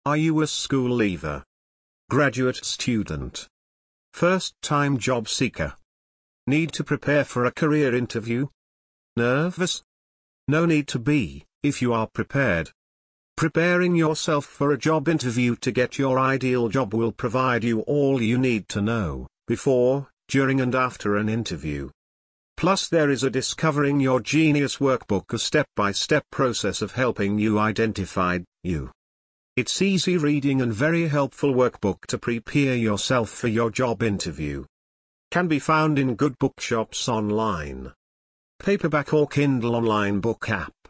Are you a school leaver? Graduate student? First-time job seeker? Need to prepare for a career interview? Nervous? No need to be, if you are prepared. Preparing yourself for a job interview to get your ideal job will provide you all you need to know, before, during and after an interview. Plus there is a Discovering Your Genius workbook, a step-by-step process of helping you identify you. It's easy reading and very helpful workbook to prepare yourself for your job interview. Can be found in good bookshops online. Paperback or Kindle online book app.